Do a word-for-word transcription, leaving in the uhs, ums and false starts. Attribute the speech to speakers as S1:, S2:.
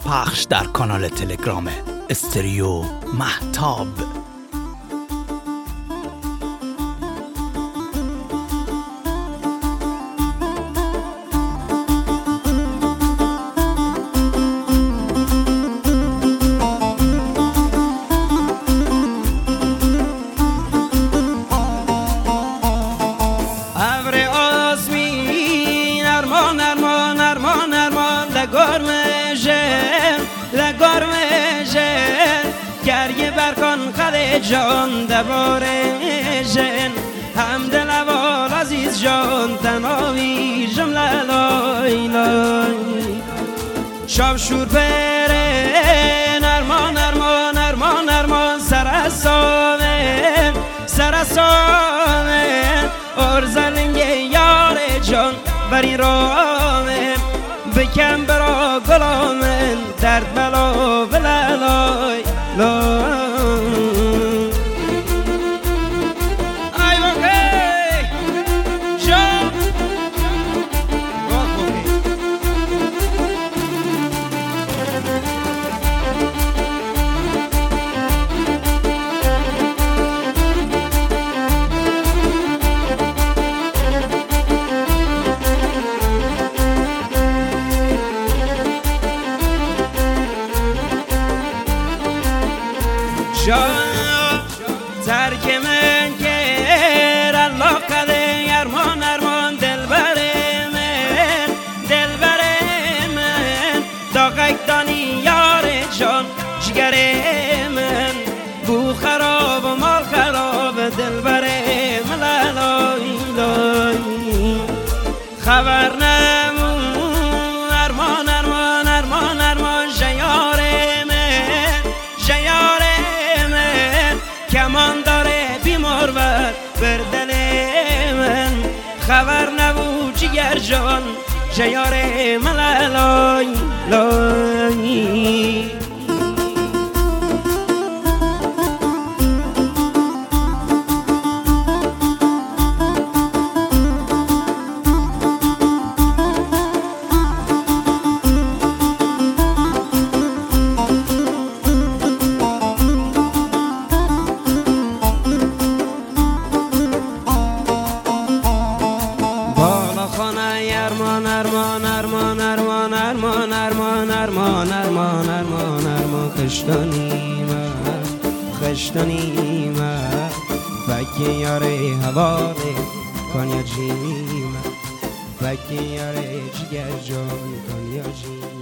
S1: پخش در کانال تلگرام استریو مهتاب.
S2: گریه برکن خد جان دواره جن هم دلوال عزیز جان تناوی جمله لای لای شاب شور پره نرمان نرمان نرمان نرمان سرسامه سرسامه ارزلنگ یار جان بری رامه بکن برا گلامن درد بلا بلالای لای ای وقتی جان جان ترک من کرد الله قده ارمان ارمان دلبر من دلبر من داغک دانی یار جان جگر من بو خراب و مال خراب دلبر من لای لای خبر نمون ارمان ارمان ارمان ارمان جیار من جیار کمان داره بیمار بر بر دل من خبر نبود جگر جان جیار من لای لای ارمان ارمان ارمان ارمان ارمان ارمان ارمان ارمان ارمان ارمان خشتانی من خشتانی من فکی یاره هواره کن یا جیمه فکی یاره جگر جان کن یا جیمه